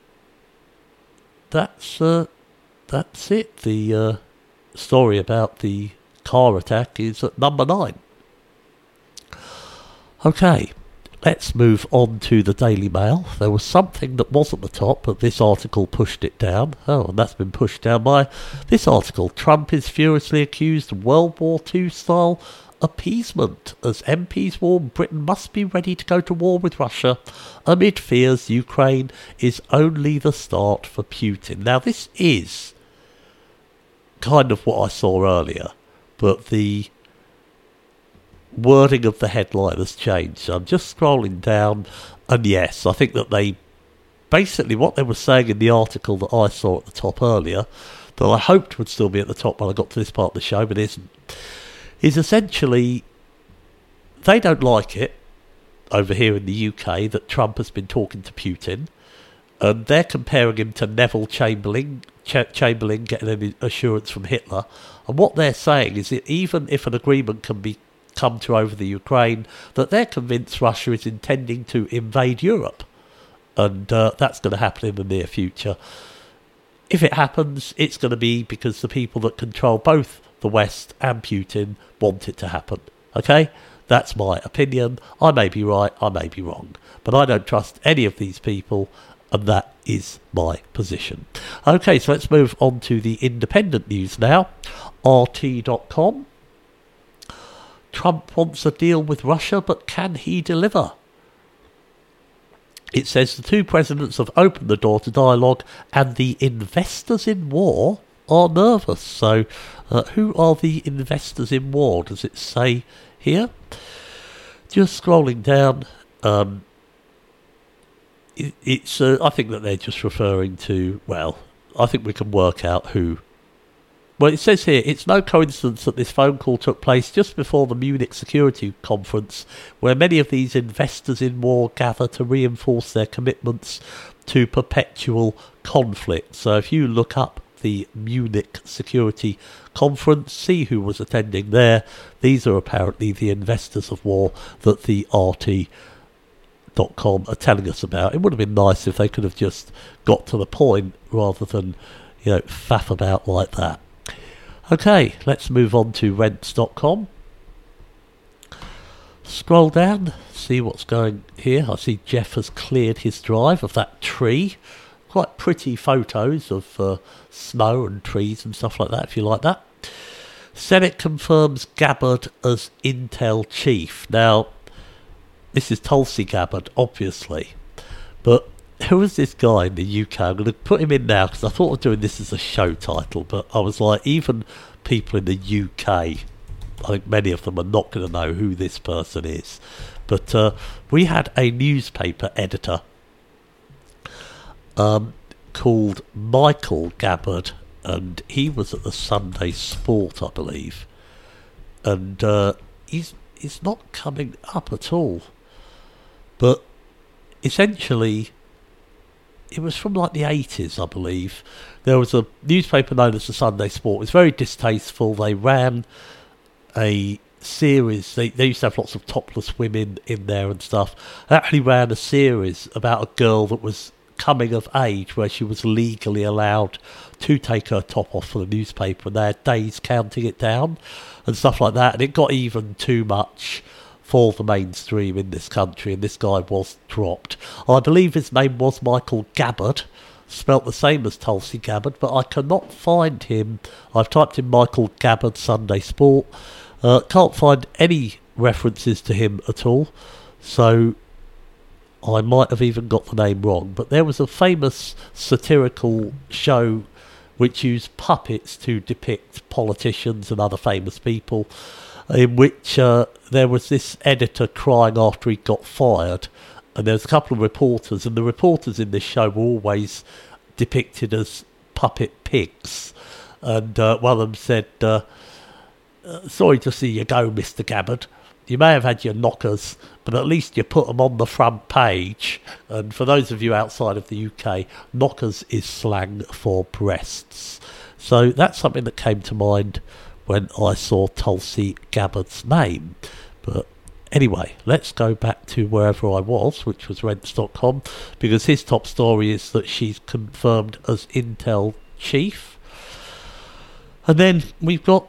that's it. The story about the car attack is at number 9. Okay, let's move on to the Daily Mail. There was something that was at the top, but this article pushed it down. And that's been pushed down by this article. Trump is furiously accused of World War II style appeasement as MPs warn Britain must be ready to go to war with Russia amid fears Ukraine is only the start for Putin. Now this is kind of what I saw earlier, but the wording of the headline has changed. So I'm just scrolling down, and yes, I think that they basically what they were saying in the article that I saw at the top earlier, that I hoped would still be at the top when I got to this part of the show, but isn't, is essentially they don't like it over here in the UK that Trump has been talking to Putin, and they're comparing him to Neville Chamberlain getting an assurance from Hitler. And what they're saying is that even if an agreement can be come to over the Ukraine, that they're convinced Russia is intending to invade Europe, and that's going to happen in the near future. If it happens, it's going to be because the people that control both the West and Putin want it to happen. Okay? That's my opinion. I may be right, I may be wrong. But I don't trust any of these people, and that is my position. Okay, so let's move on to the independent news now. RT.com. Trump wants a deal with Russia, but can he deliver? It says the two presidents have opened the door to dialogue, and the investors in war are nervous. So, who are the investors in war? Does it say here? Just scrolling down, it's. I think that they're just referring to. Well, I think we can work out who. Well, it says here, it's no coincidence that this phone call took place just before the Munich Security Conference, where many of these investors in war gather to reinforce their commitments to perpetual conflict. So if you look up the Munich Security Conference, see who was attending there. These are apparently the investors of war that the RT Rent.com are telling us about. It would have been nice if they could have just got to the point rather than, faff about like that. Okay, let's move on to Rents.com. Scroll down, see what's going here. I see Jeff has cleared his drive of that tree. Quite pretty photos of snow and trees and stuff like that, if you like that. Senate confirms Gabbard as Intel chief. Now, this is Tulsi Gabbard, obviously. But who is this guy in the UK? I'm going to put him in now because I thought of doing this as a show title. But I was like, even people in the UK, I think many of them are not going to know who this person is. But we had a newspaper editor called Michael Gabbard, and he was at the Sunday Sport, I believe. And he's not coming up at all. But essentially, it was from like the 80s, I believe. There was a newspaper known as the Sunday Sport. It was very distasteful. They ran a series. They used to have lots of topless women in there and stuff. They actually ran a series about a girl that was coming of age where she was legally allowed to take her top off for the newspaper, and they had days counting it down and stuff like that. And it got even too much for the mainstream in this country, and this guy was dropped. I believe his name was Michael Gabbard, spelt the same as Tulsi Gabbard, but I cannot find him. I've typed in Michael Gabbard Sunday Sport. Can't find any references to him at all, so I might have even got the name wrong. But there was a famous satirical show which used puppets to depict politicians and other famous people, in which there was this editor crying after he got fired, and there was a couple of reporters, and the reporters in this show were always depicted as puppet pigs. And one of them said, sorry to see you go, Mr. Gabbard. You may have had your knockers, but at least you put them on the front page. And for those of you outside of the UK, knockers is slang for breasts. So that's something that came to mind when I saw Tulsi Gabbard's name. But anyway, let's go back to wherever I was, which was Rents.com, because his top story is that she's confirmed as Intel chief. And then we've got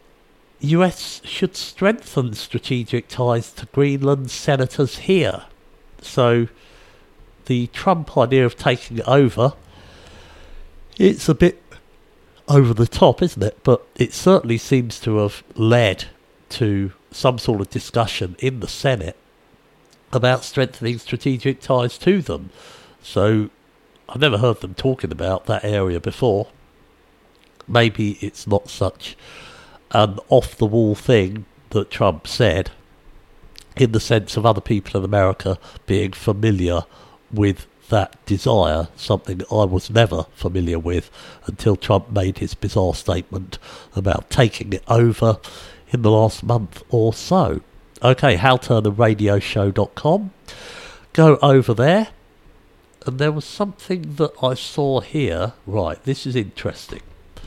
US should strengthen strategic ties to Greenland, senators here. So the Trump idea of taking it over, it's a bit over the top, isn't it? But it certainly seems to have led to some sort of discussion in the Senate about strengthening strategic ties to them. So I've never heard them talking about that area before. Maybe it's not such an off-the-wall thing that Trump said, in the sense of other people in America being familiar with that desire, something I was never familiar with until Trump made his bizarre statement about taking it over in the last month or so. Okay, HalTurnerRadioshow.com. Go over there, and there was something that I saw here. Right, this is interesting.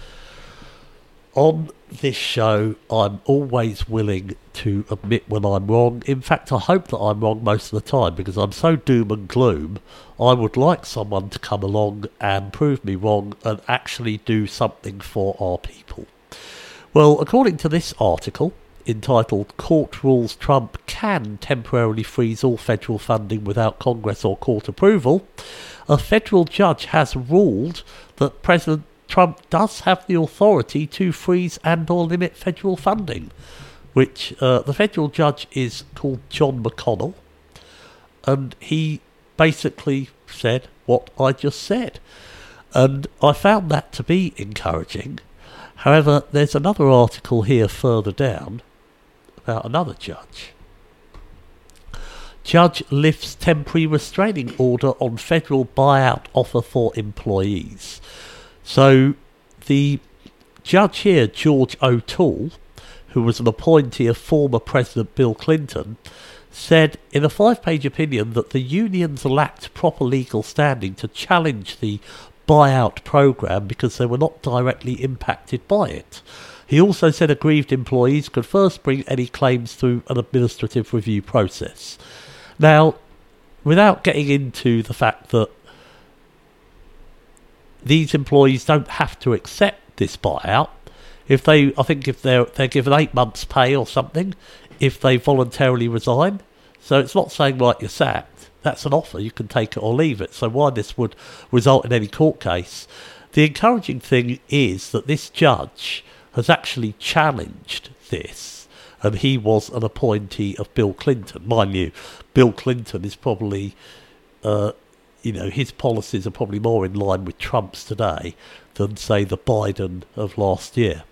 On this show, I'm always willing to admit when I'm wrong. In fact, I hope that I'm wrong most of the time, because I'm so doom and gloom. I would like someone to come along and prove me wrong and actually do something for our people. Well, according to this article, entitled "Court Rules Trump Can Temporarily Freeze All Federal Funding Without Congress or Court Approval," a federal judge has ruled that President Trump does have the authority to freeze and or limit federal funding, which the federal judge is called John McConnell, and he basically said what I just said, and I found that to be encouraging. However, there's another article here further down about another judge. Judge lifts temporary restraining order on federal buyout offer for employees. So the judge here, George O'Toole, who was an appointee of former President Bill Clinton, said in a 5-page opinion that the unions lacked proper legal standing to challenge the buyout programme because they were not directly impacted by it. He also said aggrieved employees could first bring any claims through an administrative review process. Now, without getting into the fact that these employees don't have to accept this buyout, if they're given 8 months' pay or something, if they voluntarily resign. So it's not saying, right, you're sacked. That's an offer. You can take it or leave it. So why this would result in any court case? The encouraging thing is that this judge has actually challenged this, and he was an appointee of Bill Clinton. Mind you, Bill Clinton is probably, his policies are probably more in line with Trump's today than, say, the Biden of last year,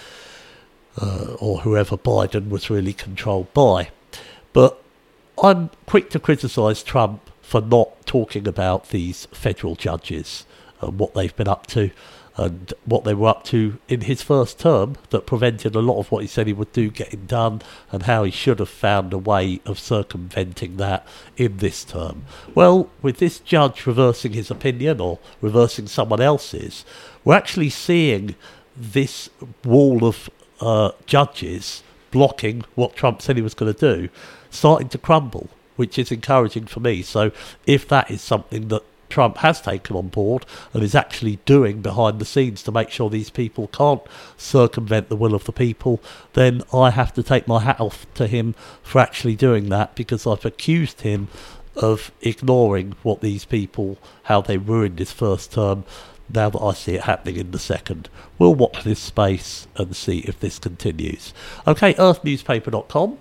or whoever Biden was really controlled by. But I'm quick to criticise Trump for not talking about these federal judges and what they've been up to and what they were up to in his first term that prevented a lot of what he said he would do getting done, and how he should have found a way of circumventing that in this term. Well, with this judge reversing his opinion or reversing someone else's, we're actually seeing this wall of judges blocking what Trump said he was going to do starting to crumble, which is encouraging for me. So if that is something that Trump has taken on board and is actually doing behind the scenes to make sure these people can't circumvent the will of the people, then I have to take my hat off to him for actually doing that, because I've accused him of ignoring what these people, how they ruined his first term. Now that I see it happening in the second, we'll watch this space and see if this continues. Okay, earthnewspaper.com.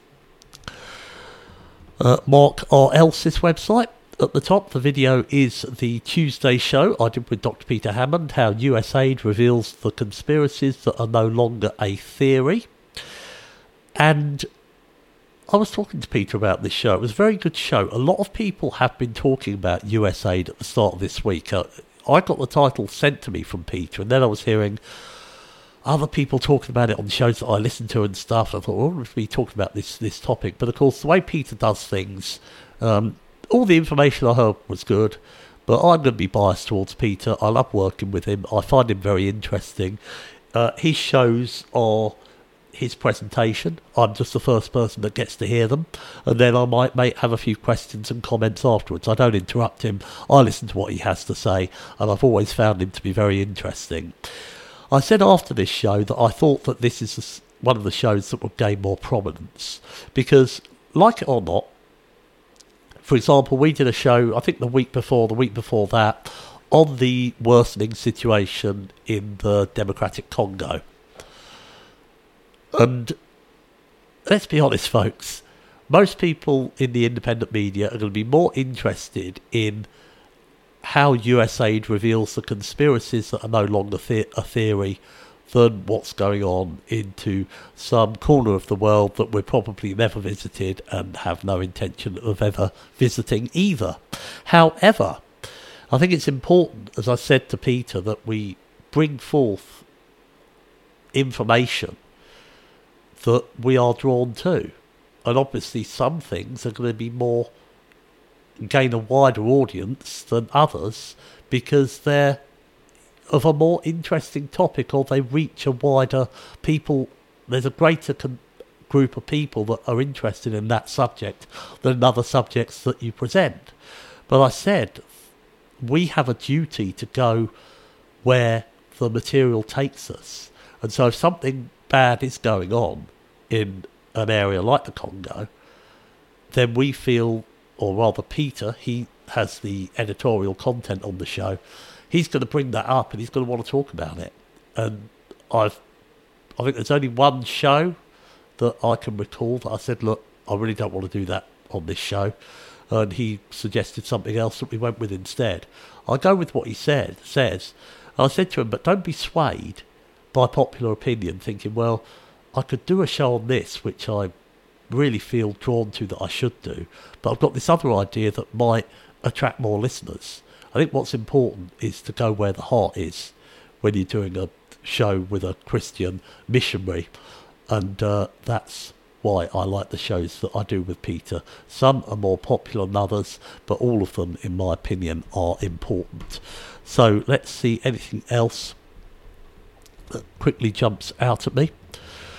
Mark R. Elsis website. At the top, the video is the Tuesday show I did with Dr. Peter Hammond, how USAID reveals the conspiracies that are no longer a theory. And I was talking to Peter about this show. It was a very good show. A lot of people have been talking about USAID at the start of this week. I got the title sent to me from Peter, and then I was hearing other people talking about it on shows that I listened to and stuff. I thought, well, we'll be talking about this topic. But of course, the way Peter does things, all the information I heard was good, but I'm going to be biased towards Peter. I love working with him. I find him very interesting. His shows are his presentation. I'm just the first person that gets to hear them, and then I might have a few questions and comments afterwards. I don't interrupt him. I listen to what he has to say, and I've always found him to be very interesting. I said after this show that I thought that this is one of the shows that would gain more prominence, because, like it or not, for example, we did a show, I think the week before that, on the worsening situation in the Democratic Congo. And let's be honest, folks, most people in the independent media are going to be more interested in how USAID reveals the conspiracies that are no longer a theory than what's going on into some corner of the world that we're probably never visited and have no intention of ever visiting either. However, I think it's important, as I said to Peter, that we bring forth information that we are drawn to. And obviously some things are going to be gain a wider audience than others because they're of a more interesting topic, or they reach a wider people. There's a greater group of people that are interested in that subject than other subjects that you present. But I said, we have a duty to go where the material takes us. And so if something bad is going on in an area like the Congo, then we feel, or rather Peter, he has the editorial content on the show, he's going to bring that up and he's going to want to talk about it. And I think there's only one show that I can recall that I said, look, I really don't want to do that on this show. And he suggested something else that we went with instead. I go with what he says. I said to him, but don't be swayed by popular opinion, thinking, well, I could do a show on this, which I really feel drawn to that I should do, but I've got this other idea that might attract more listeners. I think what's important is to go where the heart is when you're doing a show with a Christian missionary, and that's why I like the shows that I do with Peter. Some are more popular than others, but all of them, in my opinion, are important. So let's see anything else that quickly jumps out at me.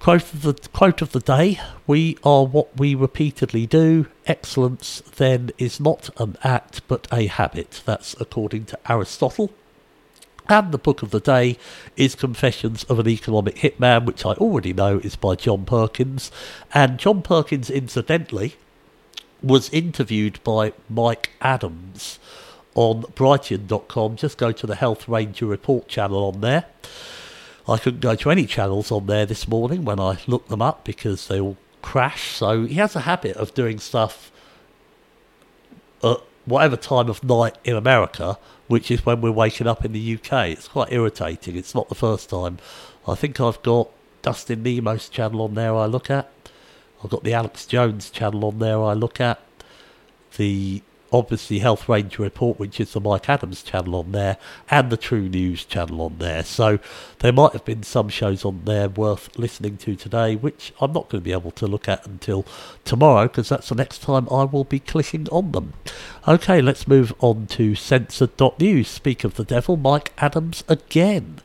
Quote of the day: we are what we repeatedly do. Excellence then is not an act but a habit. That's according to Aristotle. And the book of the day is Confessions of an Economic Hitman, which I already know is by John Perkins. And John Perkins, incidentally, was interviewed by Mike Adams on Brighton.com. Just go to the Health Ranger Report channel on there. I couldn't go to any channels on there this morning when I looked them up because they all crash. So he has a habit of doing stuff at whatever time of night in America, which is when we're waking up in the UK. It's quite irritating. It's not the first time. I think I've got Dustin Nemo's channel on there I look at. I've got the Alex Jones channel on there I look at. The obviously Health Ranger Report, which is the Mike Adams channel on there, and the True News channel on there. So there might have been some shows on there worth listening to today, which I'm not going to be able to look at until tomorrow, because that's the next time I will be clicking on them. Okay, let's move on to censored.news. Speak of the devil, Mike Adams again.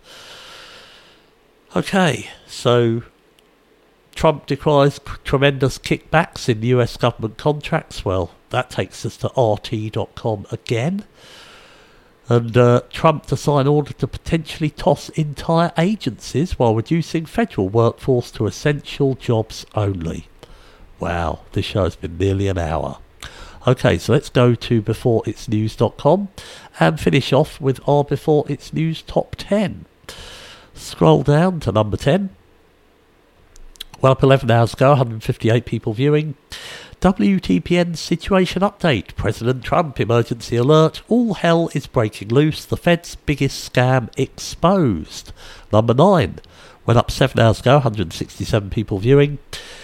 Okay, so Trump decries tremendous kickbacks in US government contracts. Well, that takes us to RT.com again. And Trump to sign order to potentially toss entire agencies while reducing federal workforce to essential jobs only. Wow, this show has been nearly an hour. Okay, so let's go to beforeitsnews.com and finish off with our Before It's News Top 10. Scroll down to number 10. Well, up 11 hours ago, 158 people viewing. WTPN situation update. President Trump emergency alert. All hell is breaking loose. The Fed's biggest scam exposed. Number 9. Went up 7 hours ago, 167 people viewing.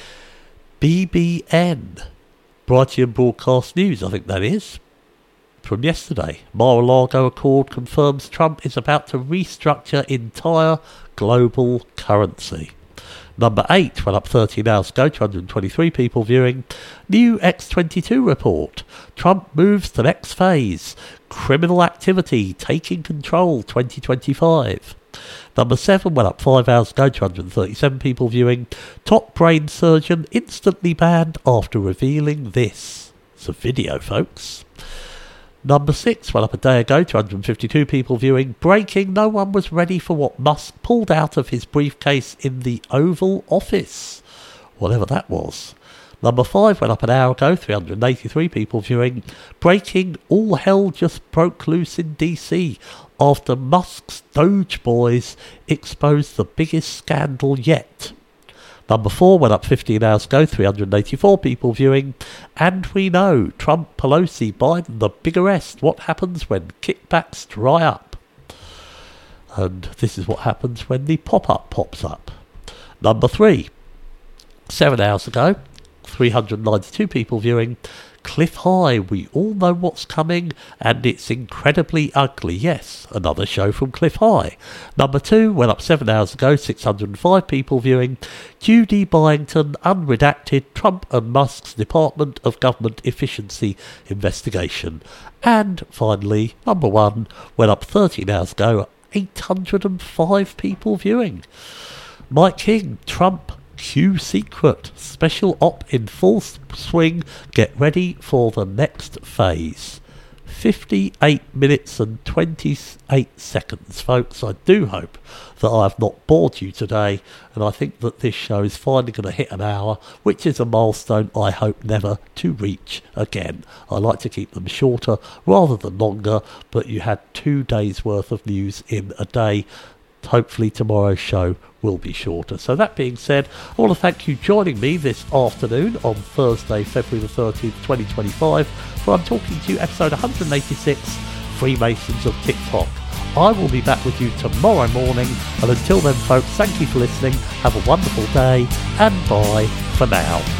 BBN. Brighton Broadcast News, I think that is. From yesterday. Mar-a-Lago Accord confirms Trump is about to restructure entire global currency. Number 8 went up 13 hours ago, 223 people viewing. New X22 report. Trump moves to next phase. Criminal activity taking control 2025. Number 7 went up 5 hours ago, 237 people viewing. Top brain surgeon instantly banned after revealing this. It's a video, folks. Number 6 went up a day ago, 252 people viewing. Breaking, no one was ready for what Musk pulled out of his briefcase in the Oval Office. Whatever that was. Number 5 went up an hour ago, 383 people viewing. Breaking, all hell just broke loose in DC after Musk's Doge boys exposed the biggest scandal yet. Number 4 went up 15 hours ago, 384 people viewing. And we know, Trump, Pelosi, Biden, the big arrest. What happens when kickbacks dry up? And this is what happens when the pop-up pops up. Number 3, 7 hours ago, 392 people viewing. Cliff High, we all know what's coming, and it's incredibly ugly. Yes, another show from Cliff High. Number 2 went up 7 hours ago, 605 people viewing. Judy Byington, unredacted, Trump and Musk's Department of Government Efficiency investigation. And finally, number 1 went up 13 hours ago, 805 people viewing. Mike King, Trump Q secret. Special op in full swing. Get ready for the next phase. 58 minutes and 28 seconds, folks. I do hope that I have not bored you today, and I think that this show is finally going to hit an hour, which is a milestone I hope never to reach again. I like to keep them shorter rather than longer, but you had 2 days worth of news in a day. Hopefully tomorrow's show will be shorter. So that being said, I want to thank you joining me this afternoon on Thursday, February the 13th, 2025, where I'm talking to you episode 186, Freemasons of TikTok. I will be back with you tomorrow morning, and until then folks, thank you for listening, have a wonderful day, and bye for now.